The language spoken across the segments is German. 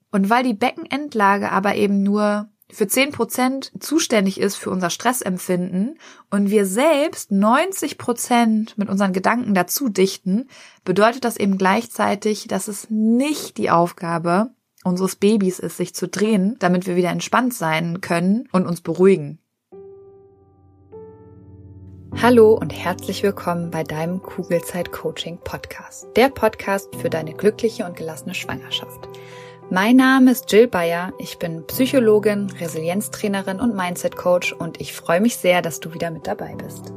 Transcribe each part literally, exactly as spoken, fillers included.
Und weil die Beckenendlage aber eben nur für zehn Prozent zuständig ist für unser Stressempfinden und wir selbst neunzig Prozent mit unseren Gedanken dazu dichten, bedeutet das eben gleichzeitig, dass es nicht die Aufgabe unseres Babys ist, sich zu drehen, damit wir wieder entspannt sein können und uns beruhigen. Hallo und herzlich willkommen bei deinem Kugelzeit-Coaching-Podcast. Der Podcast für deine glückliche und gelassene Schwangerschaft. Mein Name ist Jill Bayer, ich bin Psychologin, Resilienztrainerin und Mindset-Coach und ich freue mich sehr, dass du wieder mit dabei bist.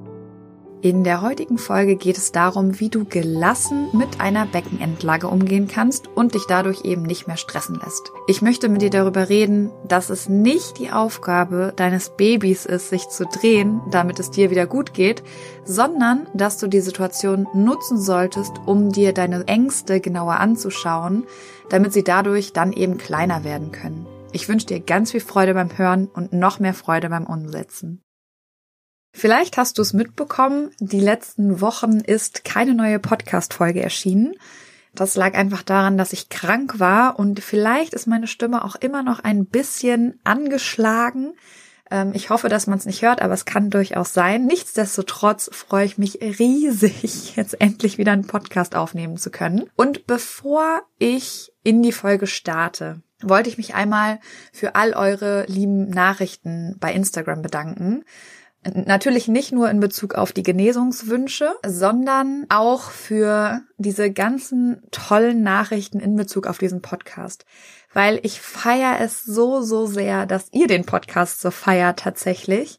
In der heutigen Folge geht es darum, wie du gelassen mit einer Beckenendlage umgehen kannst und dich dadurch eben nicht mehr stressen lässt. Ich möchte mit dir darüber reden, dass es nicht die Aufgabe deines Babys ist, sich zu drehen, damit es dir wieder gut geht, sondern dass du die Situation nutzen solltest, um dir deine Ängste genauer anzuschauen, damit sie dadurch dann eben kleiner werden können. Ich wünsche dir ganz viel Freude beim Hören und noch mehr Freude beim Umsetzen. Vielleicht hast du es mitbekommen, die letzten Wochen ist keine neue Podcast-Folge erschienen. Das lag einfach daran, dass ich krank war und vielleicht ist meine Stimme auch immer noch ein bisschen angeschlagen. Ich hoffe, dass man es nicht hört, aber es kann durchaus sein. Nichtsdestotrotz freue ich mich riesig, jetzt endlich wieder einen Podcast aufnehmen zu können. Und bevor ich in die Folge starte, wollte ich mich einmal für all eure lieben Nachrichten bei Instagram bedanken. Natürlich nicht nur in Bezug auf die Genesungswünsche, sondern auch für diese ganzen tollen Nachrichten in Bezug auf diesen Podcast. Weil ich feiere es so, so sehr, dass ihr den Podcast so feiert tatsächlich.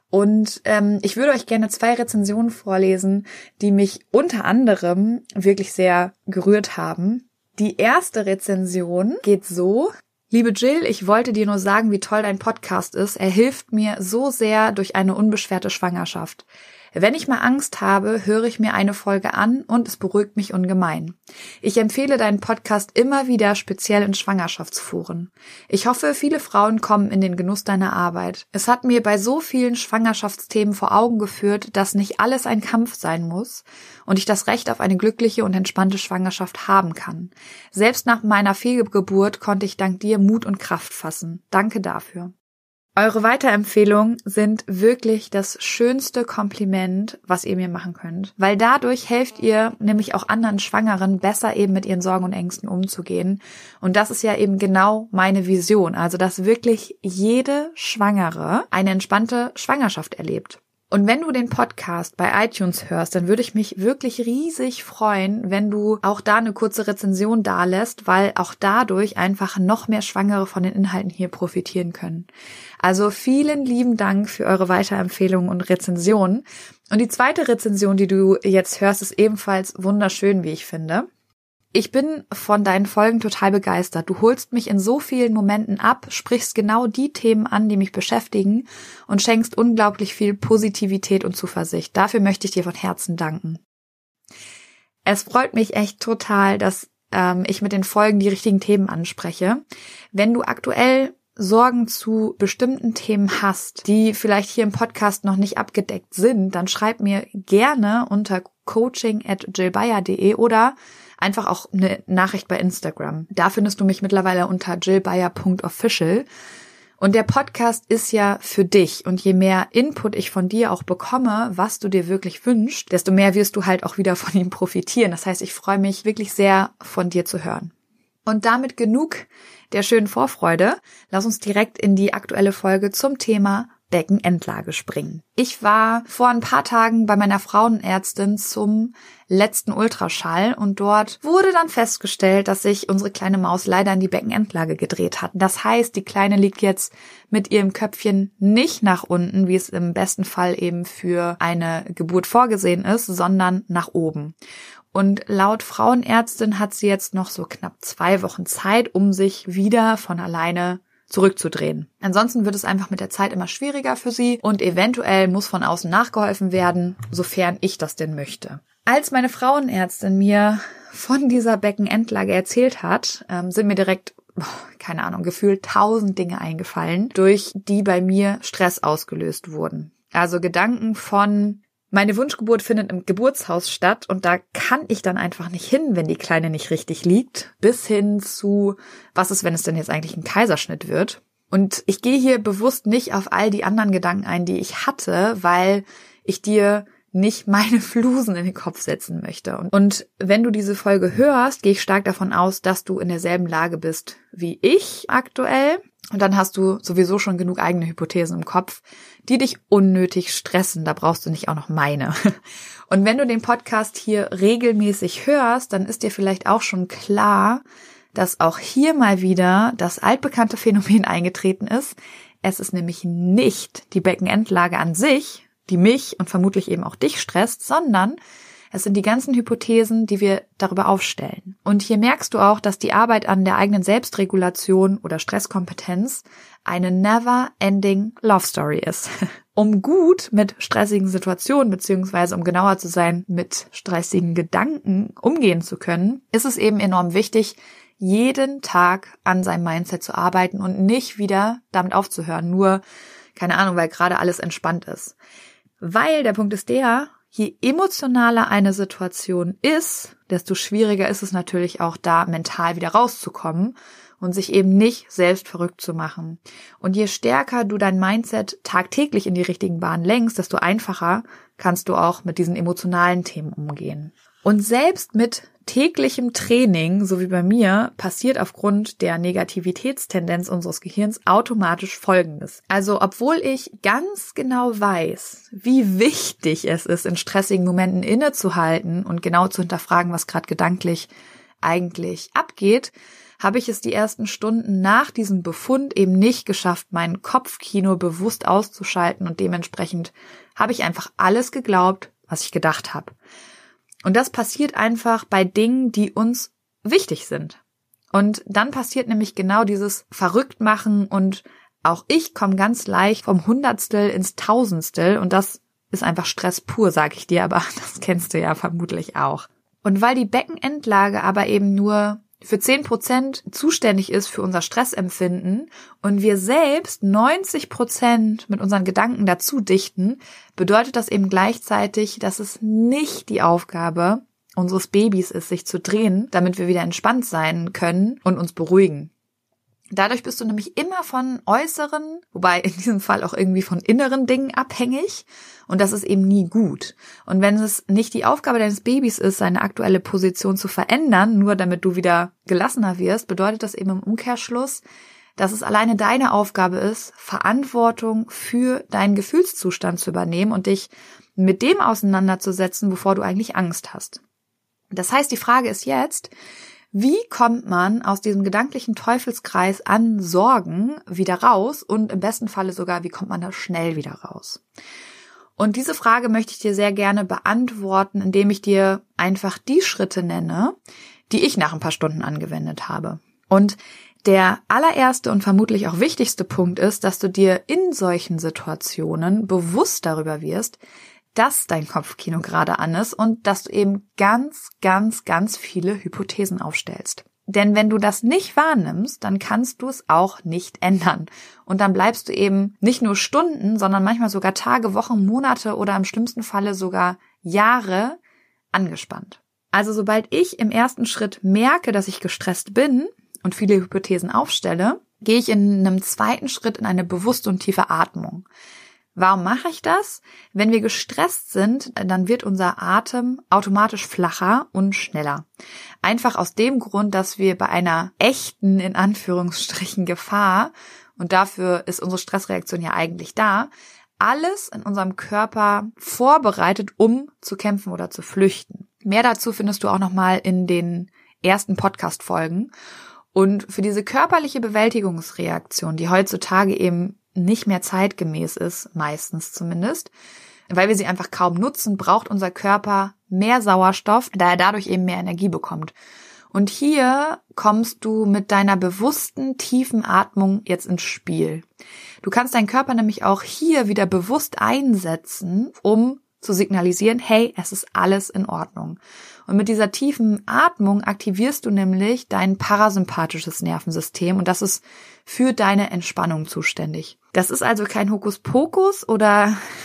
Und ähm, ich würde euch gerne zwei Rezensionen vorlesen, die mich unter anderem wirklich sehr gerührt haben. Die erste Rezension geht so: Liebe Jill, ich wollte dir nur sagen, wie toll dein Podcast ist. Er hilft mir so sehr durch eine unbeschwerte Schwangerschaft. Wenn ich mal Angst habe, höre ich mir eine Folge an und es beruhigt mich ungemein. Ich empfehle deinen Podcast immer wieder, speziell in Schwangerschaftsforen. Ich hoffe, viele Frauen kommen in den Genuss deiner Arbeit. Es hat mir bei so vielen Schwangerschaftsthemen vor Augen geführt, dass nicht alles ein Kampf sein muss und ich das Recht auf eine glückliche und entspannte Schwangerschaft haben kann. Selbst nach meiner Fehlgeburt konnte ich dank dir Mut und Kraft fassen. Danke dafür. Eure Weiterempfehlungen sind wirklich das schönste Kompliment, was ihr mir machen könnt. Weil dadurch helft ihr nämlich auch anderen Schwangeren besser eben mit ihren Sorgen und Ängsten umzugehen. Und das ist ja eben genau meine Vision. Also, dass wirklich jede Schwangere eine entspannte Schwangerschaft erlebt. Und wenn du den Podcast bei iTunes hörst, dann würde ich mich wirklich riesig freuen, wenn du auch da eine kurze Rezension dalässt, weil auch dadurch einfach noch mehr Schwangere von den Inhalten hier profitieren können. Also vielen lieben Dank für eure Weiterempfehlungen und Rezensionen. Und die zweite Rezension, die du jetzt hörst, ist ebenfalls wunderschön, wie ich finde. Ich bin von deinen Folgen total begeistert. Du holst mich in so vielen Momenten ab, sprichst genau die Themen an, die mich beschäftigen und schenkst unglaublich viel Positivität und Zuversicht. Dafür möchte ich dir von Herzen danken. Es freut mich echt total, dass ähm, ich mit den Folgen die richtigen Themen anspreche. Wenn du aktuell Sorgen zu bestimmten Themen hast, die vielleicht hier im Podcast noch nicht abgedeckt sind, dann schreib mir gerne unter coaching at jillbayer punkt de oder einfach auch eine Nachricht bei Instagram. Da findest du mich mittlerweile unter jillbayer punkt official. Und der Podcast ist ja für dich. Und je mehr Input ich von dir auch bekomme, was du dir wirklich wünschst, desto mehr wirst du halt auch wieder von ihm profitieren. Das heißt, ich freue mich wirklich sehr, von dir zu hören. Und damit genug der schönen Vorfreude. Lass uns direkt in die aktuelle Folge zum Thema Beckenendlage springen. Ich war vor ein paar Tagen bei meiner Frauenärztin zum letzten Ultraschall und dort wurde dann festgestellt, dass sich unsere kleine Maus leider in die Beckenendlage gedreht hat. Das heißt, die Kleine liegt jetzt mit ihrem Köpfchen nicht nach unten, wie es im besten Fall eben für eine Geburt vorgesehen ist, sondern nach oben. Und laut Frauenärztin hat sie jetzt noch so knapp zwei Wochen Zeit, um sich wieder von alleine zurückzudrehen. Ansonsten wird es einfach mit der Zeit immer schwieriger für sie und eventuell muss von außen nachgeholfen werden, sofern ich das denn möchte. Als meine Frauenärztin mir von dieser Beckenendlage erzählt hat, ähm, sind mir direkt, oh, keine Ahnung, gefühlt tausend Dinge eingefallen, durch die bei mir Stress ausgelöst wurden. Also Gedanken von, Meine Wunschgeburt findet im Geburtshaus statt und da kann ich dann einfach nicht hin, wenn die Kleine nicht richtig liegt, bis hin zu, was ist, wenn es denn jetzt eigentlich ein Kaiserschnitt wird. Und ich gehe hier bewusst nicht auf all die anderen Gedanken ein, die ich hatte, weil ich dir nicht meine Flusen in den Kopf setzen möchte. Und, und wenn du diese Folge hörst, gehe ich stark davon aus, dass du in derselben Lage bist wie ich aktuell. Und dann hast du sowieso schon genug eigene Hypothesen im Kopf, die dich unnötig stressen. Da brauchst du nicht auch noch meine. Und wenn du den Podcast hier regelmäßig hörst, dann ist dir vielleicht auch schon klar, dass auch hier mal wieder das altbekannte Phänomen eingetreten ist. Es ist nämlich nicht die Beckenendlage an sich, die mich und vermutlich eben auch dich stresst, sondern es sind die ganzen Hypothesen, die wir darüber aufstellen. Und hier merkst du auch, dass die Arbeit an der eigenen Selbstregulation oder Stresskompetenz eine never-ending Love Story ist. Um gut mit stressigen Situationen beziehungsweise um genauer zu sein, mit stressigen Gedanken umgehen zu können, ist es eben enorm wichtig, jeden Tag an seinem Mindset zu arbeiten und nicht wieder damit aufzuhören, nur, keine Ahnung, weil gerade alles entspannt ist. Weil der Punkt ist der, je emotionaler eine Situation ist, desto schwieriger ist es natürlich auch da, mental wieder rauszukommen und sich eben nicht selbst verrückt zu machen. Und je stärker du dein Mindset tagtäglich in die richtigen Bahnen lenkst, desto einfacher kannst du auch mit diesen emotionalen Themen umgehen. Und selbst mit täglichem Training, so wie bei mir, passiert aufgrund der Negativitätstendenz unseres Gehirns automatisch Folgendes. Also obwohl ich ganz genau weiß, wie wichtig es ist, in stressigen Momenten innezuhalten und genau zu hinterfragen, was gerade gedanklich eigentlich abgeht, habe ich es die ersten Stunden nach diesem Befund eben nicht geschafft, mein Kopfkino bewusst auszuschalten und dementsprechend habe ich einfach alles geglaubt, was ich gedacht habe. Und das passiert einfach bei Dingen, die uns wichtig sind. Und dann passiert nämlich genau dieses Verrücktmachen und auch ich komme ganz leicht vom Hundertstel ins Tausendstel und das ist einfach Stress pur, sag ich dir, aber das kennst du ja vermutlich auch. Und weil die Beckenendlage aber eben nur für zehn Prozent zuständig ist für unser Stressempfinden und wir selbst neunzig Prozent mit unseren Gedanken dazu dichten, bedeutet das eben gleichzeitig, dass es nicht die Aufgabe unseres Babys ist, sich zu drehen, damit wir wieder entspannt sein können und uns beruhigen. Dadurch bist du nämlich immer von äußeren, wobei in diesem Fall auch irgendwie von inneren Dingen abhängig und das ist eben nie gut. Und wenn es nicht die Aufgabe deines Babys ist, seine aktuelle Position zu verändern, nur damit du wieder gelassener wirst, bedeutet das eben im Umkehrschluss, dass es alleine deine Aufgabe ist, Verantwortung für deinen Gefühlszustand zu übernehmen und dich mit dem auseinanderzusetzen, wovor du eigentlich Angst hast. Das heißt, die Frage ist jetzt, wie kommt man aus diesem gedanklichen Teufelskreis an Sorgen wieder raus und im besten Falle sogar, wie kommt man da schnell wieder raus? Und diese Frage möchte ich dir sehr gerne beantworten, indem ich dir einfach die Schritte nenne, die ich nach ein paar Stunden angewendet habe. Und der allererste und vermutlich auch wichtigste Punkt ist, dass du dir in solchen Situationen bewusst darüber wirst, dass dein Kopfkino gerade an ist und dass du eben ganz, ganz, ganz viele Hypothesen aufstellst. Denn wenn du das nicht wahrnimmst, dann kannst du es auch nicht ändern. Und dann bleibst du eben nicht nur Stunden, sondern manchmal sogar Tage, Wochen, Monate oder im schlimmsten Falle sogar Jahre angespannt. Also sobald ich im ersten Schritt merke, dass ich gestresst bin und viele Hypothesen aufstelle, gehe ich in einem zweiten Schritt in eine bewusste und tiefe Atmung. Warum mache ich das? Wenn wir gestresst sind, dann wird unser Atem automatisch flacher und schneller. Einfach aus dem Grund, dass wir bei einer echten, in Anführungsstrichen, Gefahr, und dafür ist unsere Stressreaktion ja eigentlich da, alles in unserem Körper vorbereitet, um zu kämpfen oder zu flüchten. Mehr dazu findest du auch nochmal in den ersten Podcast-Folgen. Und für diese körperliche Bewältigungsreaktion, die heutzutage eben nicht mehr zeitgemäß ist, meistens zumindest, weil wir sie einfach kaum nutzen, braucht unser Körper mehr Sauerstoff, da er dadurch eben mehr Energie bekommt. Und hier kommst du mit deiner bewussten, tiefen Atmung jetzt ins Spiel. Du kannst deinen Körper nämlich auch hier wieder bewusst einsetzen, um zu signalisieren, hey, es ist alles in Ordnung. Und mit dieser tiefen Atmung aktivierst du nämlich dein parasympathisches Nervensystem und das ist für deine Entspannung zuständig. Das ist also kein Hokuspokus oder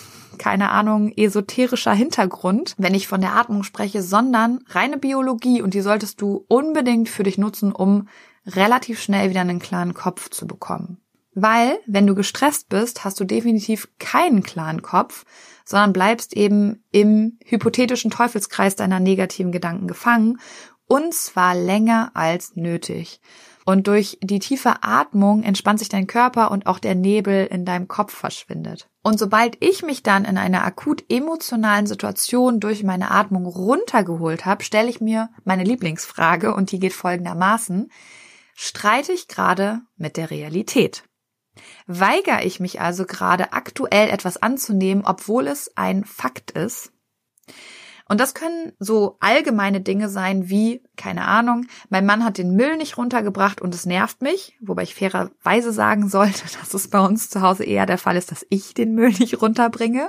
keine Ahnung, esoterischer Hintergrund, wenn ich von der Atmung spreche, sondern reine Biologie und die solltest du unbedingt für dich nutzen, um relativ schnell wieder einen klaren Kopf zu bekommen. Weil, wenn du gestresst bist, hast du definitiv keinen klaren Kopf, sondern bleibst eben im hypothetischen Teufelskreis deiner negativen Gedanken gefangen und zwar länger als nötig. Und durch die tiefe Atmung entspannt sich dein Körper und auch der Nebel in deinem Kopf verschwindet. Und sobald ich mich dann in einer akut emotionalen Situation durch meine Atmung runtergeholt habe, stelle ich mir meine Lieblingsfrage und die geht folgendermaßen: Streite ich gerade mit der Realität? Weigere ich mich also gerade aktuell etwas anzunehmen, obwohl es ein Fakt ist? Und das können so allgemeine Dinge sein wie, keine Ahnung, mein Mann hat den Müll nicht runtergebracht und es nervt mich, wobei ich fairerweise sagen sollte, dass es bei uns zu Hause eher der Fall ist, dass ich den Müll nicht runterbringe.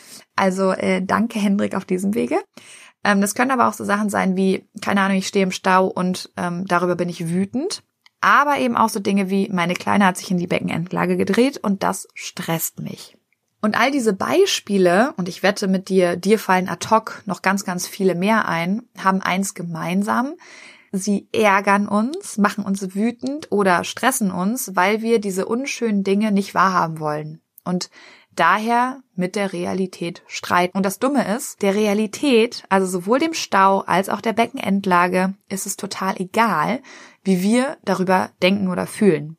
Also äh, danke Hendrik auf diesem Wege. Ähm, das können aber auch so Sachen sein wie, keine Ahnung, ich stehe im Stau und ähm, darüber bin ich wütend. Aber eben auch so Dinge wie, meine Kleine hat sich in die Beckenendlage gedreht und das stresst mich. Und all diese Beispiele, und ich wette mit dir, dir fallen ad hoc noch ganz, ganz viele mehr ein, haben eins gemeinsam: Sie ärgern uns, machen uns wütend oder stressen uns, weil wir diese unschönen Dinge nicht wahrhaben wollen. Und daher mit der Realität streiten. Und das Dumme ist, der Realität, also sowohl dem Stau als auch der Beckenendlage, ist es total egal, wie wir darüber denken oder fühlen.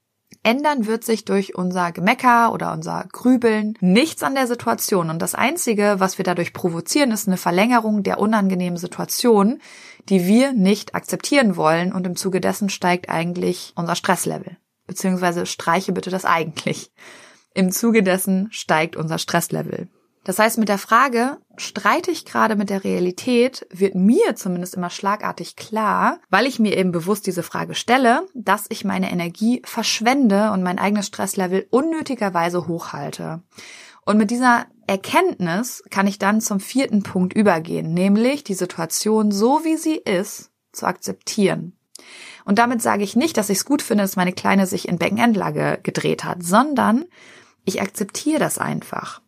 Ändern wird sich durch unser Gemecker oder unser Grübeln nichts an der Situation. Und das Einzige, was wir dadurch provozieren, ist eine Verlängerung der unangenehmen Situation, die wir nicht akzeptieren wollen. Und im Zuge dessen steigt eigentlich unser Stresslevel. Beziehungsweise streiche bitte das eigentlich. Im Zuge dessen steigt unser Stresslevel. Das heißt, mit der Frage, streite ich gerade mit der Realität, wird mir zumindest immer schlagartig klar, weil ich mir eben bewusst diese Frage stelle, dass ich meine Energie verschwende und mein eigenes Stresslevel unnötigerweise hochhalte. Und mit dieser Erkenntnis kann ich dann zum vierten Punkt übergehen, nämlich die Situation so wie sie ist zu akzeptieren. Und damit sage ich nicht, dass ich es gut finde, dass meine Kleine sich in Beckenendlage gedreht hat, sondern ich akzeptiere das einfach.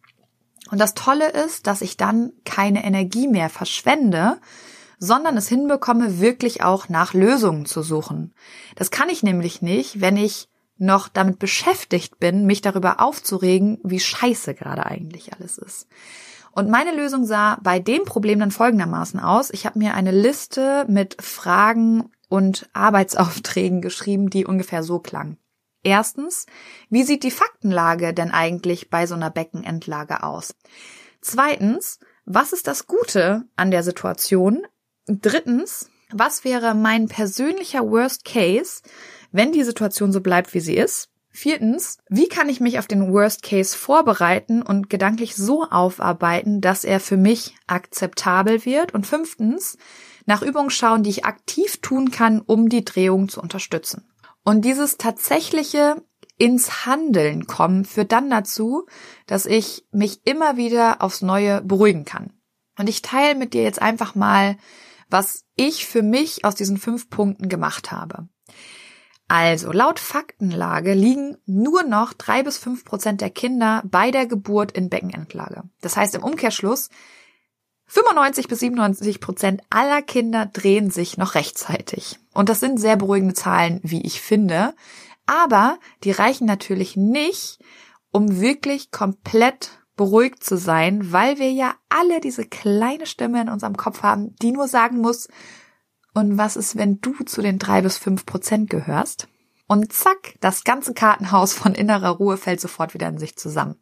Und das Tolle ist, dass ich dann keine Energie mehr verschwende, sondern es hinbekomme, wirklich auch nach Lösungen zu suchen. Das kann ich nämlich nicht, wenn ich noch damit beschäftigt bin, mich darüber aufzuregen, wie scheiße gerade eigentlich alles ist. Und meine Lösung sah bei dem Problem dann folgendermaßen aus. Ich habe mir eine Liste mit Fragen und Arbeitsaufträgen geschrieben, die ungefähr so klang. Erstens, wie sieht die Faktenlage denn eigentlich bei so einer Beckenendlage aus? Zweitens, was ist das Gute an der Situation? Drittens, was wäre mein persönlicher Worst Case, wenn die Situation so bleibt, wie sie ist? Viertens, wie kann ich mich auf den Worst Case vorbereiten und gedanklich so aufarbeiten, dass er für mich akzeptabel wird? Und fünftens, nach Übungen schauen, die ich aktiv tun kann, um die Drehung zu unterstützen. Und dieses tatsächliche ins Handeln kommen führt dann dazu, dass ich mich immer wieder aufs Neue beruhigen kann. Und ich teile mit dir jetzt einfach mal, was ich für mich aus diesen fünf Punkten gemacht habe. Also, laut Faktenlage liegen nur noch drei bis fünf Prozent der Kinder bei der Geburt in Beckenendlage. Das heißt im Umkehrschluss, fünfundneunzig bis siebenundneunzig Prozent aller Kinder drehen sich noch rechtzeitig. Und das sind sehr beruhigende Zahlen, wie ich finde. Aber die reichen natürlich nicht, um wirklich komplett beruhigt zu sein, weil wir ja alle diese kleine Stimme in unserem Kopf haben, die nur sagen muss, und was ist, wenn du zu den drei bis fünf Prozent gehörst? Und zack, das ganze Kartenhaus von innerer Ruhe fällt sofort wieder in sich zusammen.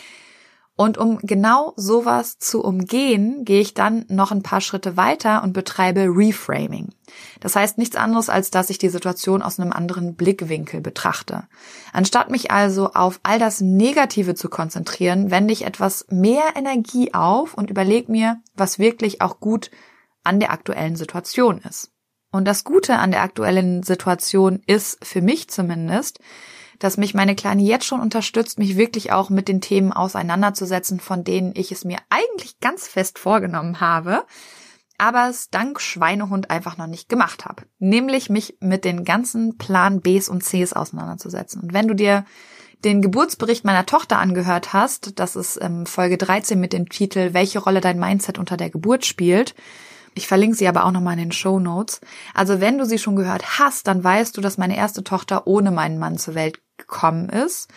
Und um genau sowas zu umgehen, gehe ich dann noch ein paar Schritte weiter und betreibe Reframing. Das heißt nichts anderes, als dass ich die Situation aus einem anderen Blickwinkel betrachte. Anstatt mich also auf all das Negative zu konzentrieren, wende ich etwas mehr Energie auf und überlege mir, was wirklich auch gut an der aktuellen Situation ist. Und das Gute an der aktuellen Situation ist, für mich zumindest, dass mich meine Kleine jetzt schon unterstützt, mich wirklich auch mit den Themen auseinanderzusetzen, von denen ich es mir eigentlich ganz fest vorgenommen habe, aber es dank Schweinehund einfach noch nicht gemacht habe. Nämlich mich mit den ganzen Plan Bs und Cs auseinanderzusetzen. Und wenn du dir den Geburtsbericht meiner Tochter angehört hast, das ist ähm, Folge dreizehn mit dem Titel Welche Rolle dein Mindset unter der Geburt spielt. Ich verlinke sie aber auch nochmal in den Shownotes. Also wenn du sie schon gehört hast, dann weißt du, dass meine erste Tochter ohne meinen Mann zur Welt gekommen ist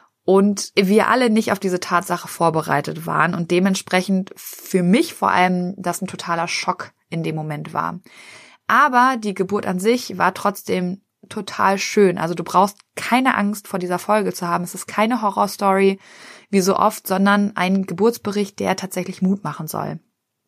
und wir alle nicht auf diese Tatsache vorbereitet waren und dementsprechend für mich vor allem das ein totaler Schock in dem Moment war. Aber die Geburt an sich war trotzdem total schön. Also du brauchst keine Angst vor dieser Folge zu haben. Es ist keine Horrorstory wie so oft, sondern ein Geburtsbericht, der tatsächlich Mut machen soll.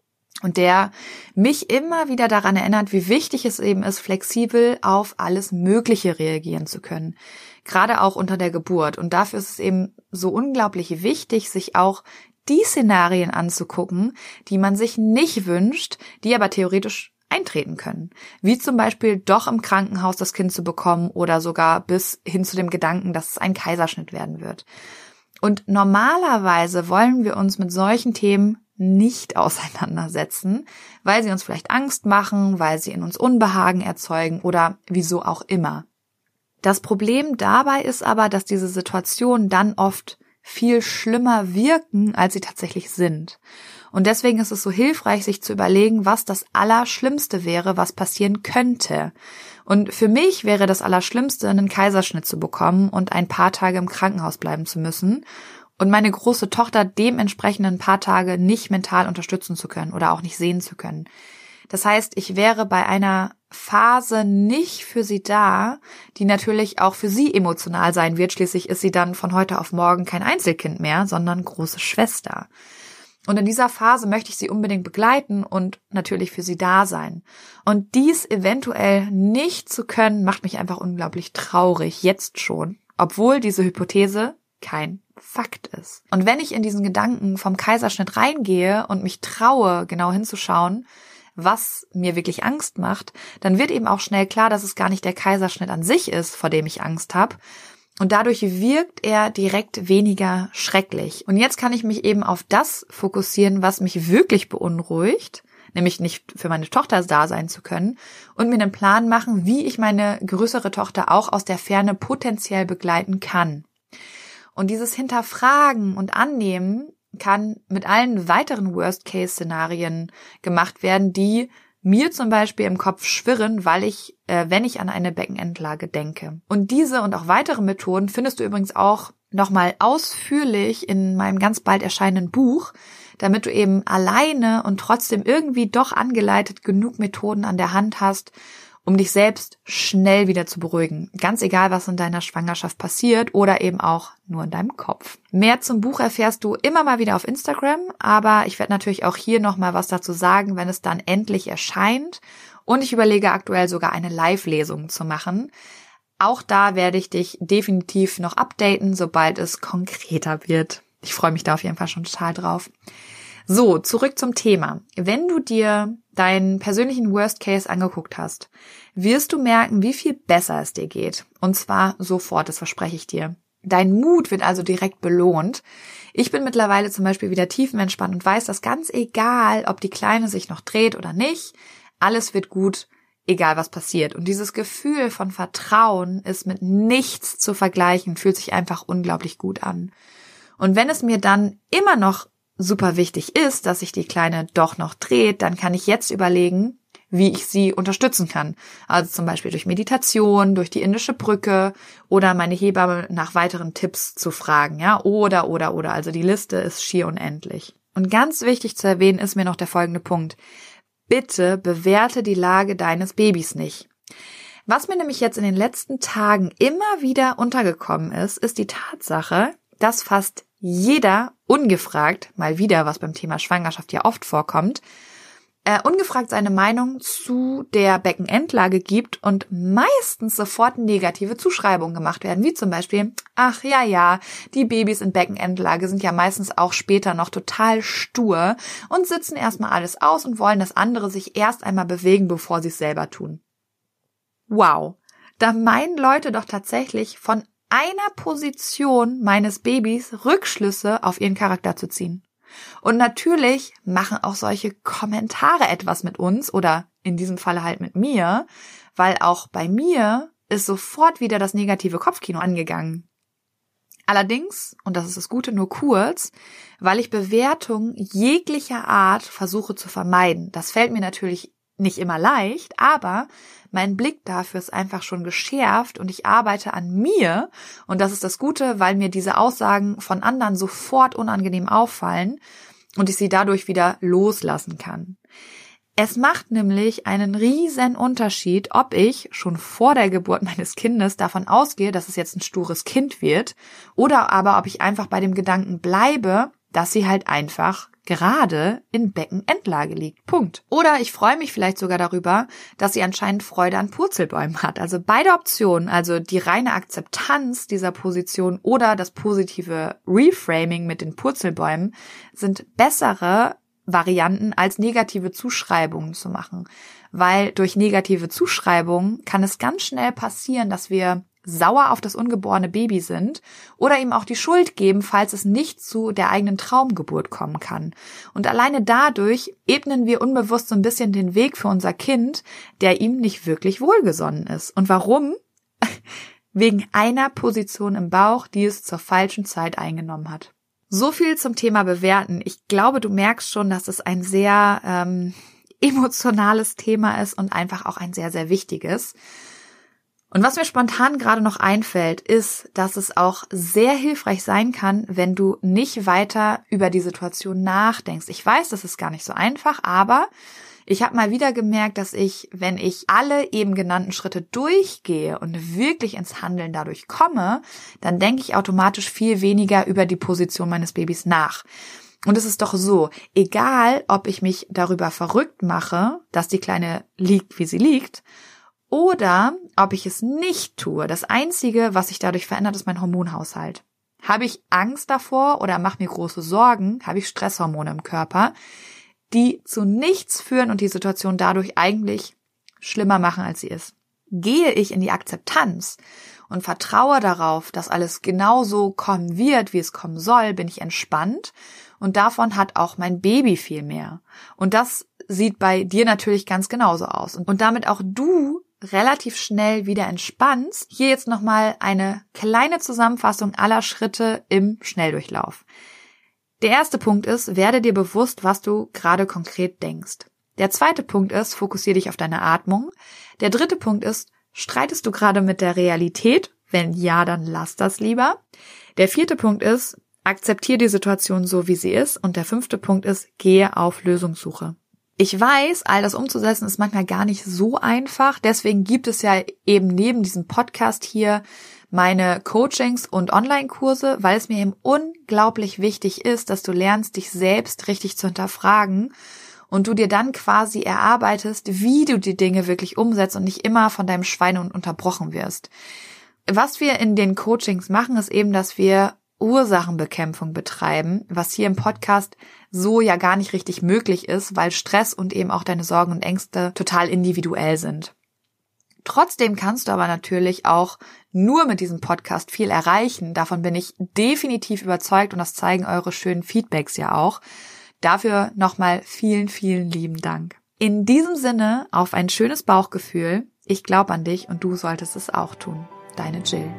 Und der mich immer wieder daran erinnert, wie wichtig es eben ist, flexibel auf alles Mögliche reagieren zu können. Gerade auch unter der Geburt. Und dafür ist es eben so unglaublich wichtig, sich auch die Szenarien anzugucken, die man sich nicht wünscht, die aber theoretisch eintreten können. Wie zum Beispiel doch im Krankenhaus das Kind zu bekommen oder sogar bis hin zu dem Gedanken, dass es ein Kaiserschnitt werden wird. Und normalerweise wollen wir uns mit solchen Themen nicht auseinandersetzen, weil sie uns vielleicht Angst machen, weil sie in uns Unbehagen erzeugen oder wieso auch immer. Das Problem dabei ist aber, dass diese Situationen dann oft viel schlimmer wirken, als sie tatsächlich sind. Und deswegen ist es so hilfreich, sich zu überlegen, was das Allerschlimmste wäre, was passieren könnte. Und für mich wäre das Allerschlimmste, einen Kaiserschnitt zu bekommen und ein paar Tage im Krankenhaus bleiben zu müssen und meine große Tochter dementsprechend ein paar Tage nicht mental unterstützen zu können oder auch nicht sehen zu können. Das heißt, ich wäre bei einer Phase nicht für sie da, die natürlich auch für sie emotional sein wird. Schließlich ist sie dann von heute auf morgen kein Einzelkind mehr, sondern große Schwester. Und in dieser Phase möchte ich sie unbedingt begleiten und natürlich für sie da sein. Und dies eventuell nicht zu können, macht mich einfach unglaublich traurig, jetzt schon, obwohl diese Hypothese kein Fakt ist. Und wenn ich in diesen Gedanken vom Kaiserschnitt reingehe und mich traue, genau hinzuschauen, was mir wirklich Angst macht, dann wird eben auch schnell klar, dass es gar nicht der Kaiserschnitt an sich ist, vor dem ich Angst habe. Und dadurch wirkt er direkt weniger schrecklich. Und jetzt kann ich mich eben auf das fokussieren, was mich wirklich beunruhigt, nämlich nicht für meine Tochter da sein zu können, und mir einen Plan machen, wie ich meine größere Tochter auch aus der Ferne potenziell begleiten kann. Und dieses Hinterfragen und Annehmen kann mit allen weiteren Worst-Case-Szenarien gemacht werden, die mir zum Beispiel im Kopf schwirren, weil ich, äh, wenn ich an eine Beckenendlage denke. Und diese und auch weitere Methoden findest du übrigens auch nochmal ausführlich in meinem ganz bald erscheinenden Buch, damit du eben alleine und trotzdem irgendwie doch angeleitet genug Methoden an der Hand hast, um dich selbst schnell wieder zu beruhigen. Ganz egal, was in deiner Schwangerschaft passiert oder eben auch nur in deinem Kopf. Mehr zum Buch erfährst du immer mal wieder auf Instagram, aber ich werde natürlich auch hier nochmal was dazu sagen, wenn es dann endlich erscheint. Und ich überlege aktuell sogar eine Live-Lesung zu machen. Auch da werde ich dich definitiv noch updaten, sobald es konkreter wird. Ich freue mich da auf jeden Fall schon total drauf. So, zurück zum Thema. Wenn du dir deinen persönlichen Worst Case angeguckt hast, wirst du merken, wie viel besser es dir geht. Und zwar sofort, das verspreche ich dir. Dein Mut wird also direkt belohnt. Ich bin mittlerweile zum Beispiel wieder tiefenentspannt und weiß, dass ganz egal, ob die Kleine sich noch dreht oder nicht, alles wird gut, egal was passiert. Und dieses Gefühl von Vertrauen ist mit nichts zu vergleichen, fühlt sich einfach unglaublich gut an. Und wenn es mir dann immer noch super wichtig ist, dass sich die Kleine doch noch dreht, dann kann ich jetzt überlegen, wie ich sie unterstützen kann. Also zum Beispiel durch Meditation, durch die indische Brücke oder meine Hebamme nach weiteren Tipps zu fragen, ja, oder, oder, oder. Also die Liste ist schier unendlich. Und ganz wichtig zu erwähnen ist mir noch der folgende Punkt. Bitte bewerte die Lage deines Babys nicht. Was mir nämlich jetzt in den letzten Tagen immer wieder untergekommen ist, ist die Tatsache, dass fast jeder ungefragt, mal wieder, was beim Thema Schwangerschaft ja oft vorkommt, äh, ungefragt seine Meinung zu der Beckenendlage gibt und meistens sofort negative Zuschreibungen gemacht werden, wie zum Beispiel, ach ja, ja, die Babys in Beckenendlage sind ja meistens auch später noch total stur und sitzen erstmal alles aus und wollen, dass andere sich erst einmal bewegen, bevor sie es selber tun. Wow, da meinen Leute doch tatsächlich von einer Position meines Babys Rückschlüsse auf ihren Charakter zu ziehen. Und natürlich machen auch solche Kommentare etwas mit uns oder in diesem Falle halt mit mir, weil auch bei mir ist sofort wieder das negative Kopfkino angegangen. Allerdings, und das ist das Gute, nur kurz, weil ich Bewertungen jeglicher Art versuche zu vermeiden. Das fällt mir natürlich nicht immer leicht, aber mein Blick dafür ist einfach schon geschärft und ich arbeite an mir. Und das ist das Gute, weil mir diese Aussagen von anderen sofort unangenehm auffallen und ich sie dadurch wieder loslassen kann. Es macht nämlich einen riesen Unterschied, ob ich schon vor der Geburt meines Kindes davon ausgehe, dass es jetzt ein stures Kind wird, oder aber ob ich einfach bei dem Gedanken bleibe, dass sie halt einfach gerade in Beckenendlage liegt. Punkt. Oder ich freue mich vielleicht sogar darüber, dass sie anscheinend Freude an Purzelbäumen hat. Also beide Optionen, also die reine Akzeptanz dieser Position oder das positive Reframing mit den Purzelbäumen, sind bessere Varianten als negative Zuschreibungen zu machen. Weil durch negative Zuschreibungen kann es ganz schnell passieren, dass wir sauer auf das ungeborene Baby sind oder ihm auch die Schuld geben, falls es nicht zu der eigenen Traumgeburt kommen kann. Und alleine dadurch ebnen wir unbewusst so ein bisschen den Weg für unser Kind, der ihm nicht wirklich wohlgesonnen ist. Und warum? Wegen einer Position im Bauch, die es zur falschen Zeit eingenommen hat. So viel zum Thema Bewerten. Ich glaube, du merkst schon, dass es ein sehr ähm, emotionales Thema ist und einfach auch ein sehr, sehr wichtiges. Und was mir spontan gerade noch einfällt, ist, dass es auch sehr hilfreich sein kann, wenn du nicht weiter über die Situation nachdenkst. Ich weiß, das ist gar nicht so einfach, aber ich habe mal wieder gemerkt, dass ich, wenn ich alle eben genannten Schritte durchgehe und wirklich ins Handeln dadurch komme, dann denke ich automatisch viel weniger über die Position meines Babys nach. Und es ist doch so, egal ob ich mich darüber verrückt mache, dass die Kleine liegt, wie sie liegt, oder ob ich es nicht tue. Das Einzige, was sich dadurch verändert, ist mein Hormonhaushalt. Habe ich Angst davor oder mache mir große Sorgen, habe ich Stresshormone im Körper, die zu nichts führen und die Situation dadurch eigentlich schlimmer machen, als sie ist. Gehe ich in die Akzeptanz und vertraue darauf, dass alles genauso kommen wird, wie es kommen soll, bin ich entspannt und davon hat auch mein Baby viel mehr. Und das sieht bei dir natürlich ganz genauso aus. Und damit auch du relativ schnell wieder entspannst. Hier jetzt nochmal eine kleine Zusammenfassung aller Schritte im Schnelldurchlauf. Der erste Punkt ist, werde dir bewusst, was du gerade konkret denkst. Der zweite Punkt ist, fokussiere dich auf deine Atmung. Der dritte Punkt ist, streitest du gerade mit der Realität? Wenn ja, dann lass das lieber. Der vierte Punkt ist, akzeptiere die Situation so, wie sie ist. Und der fünfte Punkt ist, gehe auf Lösungssuche. Ich weiß, all das umzusetzen ist manchmal gar nicht so einfach. Deswegen gibt es ja eben neben diesem Podcast hier meine Coachings und Online-Kurse, weil es mir eben unglaublich wichtig ist, dass du lernst, dich selbst richtig zu hinterfragen und du dir dann quasi erarbeitest, wie du die Dinge wirklich umsetzt und nicht immer von deinem Schweinehund unterbrochen wirst. Was wir in den Coachings machen, ist eben, dass wir Ursachenbekämpfung betreiben, was hier im Podcast so ja gar nicht richtig möglich ist, weil Stress und eben auch deine Sorgen und Ängste total individuell sind. Trotzdem kannst du aber natürlich auch nur mit diesem Podcast viel erreichen. Davon bin ich definitiv überzeugt und das zeigen eure schönen Feedbacks ja auch. Dafür nochmal vielen, vielen lieben Dank. In diesem Sinne auf ein schönes Bauchgefühl. Ich glaube an dich und du solltest es auch tun. Deine Jill.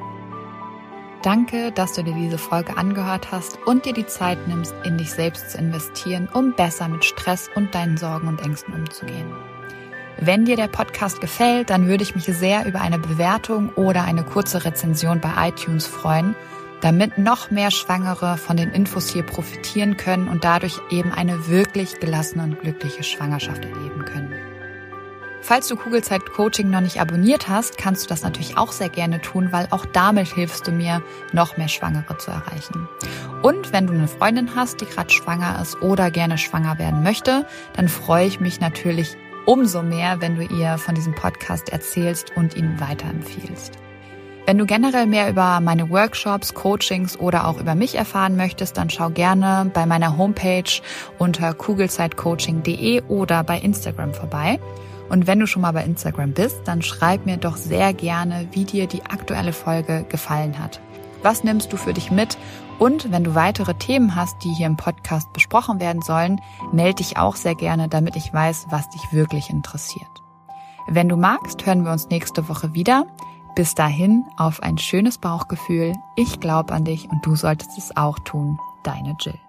Danke, dass du dir diese Folge angehört hast und dir die Zeit nimmst, in dich selbst zu investieren, um besser mit Stress und deinen Sorgen und Ängsten umzugehen. Wenn dir der Podcast gefällt, dann würde ich mich sehr über eine Bewertung oder eine kurze Rezension bei iTunes freuen, damit noch mehr Schwangere von den Infos hier profitieren können und dadurch eben eine wirklich gelassene und glückliche Schwangerschaft erleben können. Falls du Kugelzeit Coaching noch nicht abonniert hast, kannst du das natürlich auch sehr gerne tun, weil auch damit hilfst du mir, noch mehr Schwangere zu erreichen. Und wenn du eine Freundin hast, die gerade schwanger ist oder gerne schwanger werden möchte, dann freue ich mich natürlich umso mehr, wenn du ihr von diesem Podcast erzählst und ihn weiterempfiehlst. Wenn du generell mehr über meine Workshops, Coachings oder auch über mich erfahren möchtest, dann schau gerne bei meiner Homepage unter kugelzeitcoaching punkt de oder bei Instagram vorbei. Und wenn du schon mal bei Instagram bist, dann schreib mir doch sehr gerne, wie dir die aktuelle Folge gefallen hat. Was nimmst du für dich mit? Und wenn du weitere Themen hast, die hier im Podcast besprochen werden sollen, melde dich auch sehr gerne, damit ich weiß, was dich wirklich interessiert. Wenn du magst, hören wir uns nächste Woche wieder. Bis dahin auf ein schönes Bauchgefühl. Ich glaube an dich und du solltest es auch tun. Deine Jill.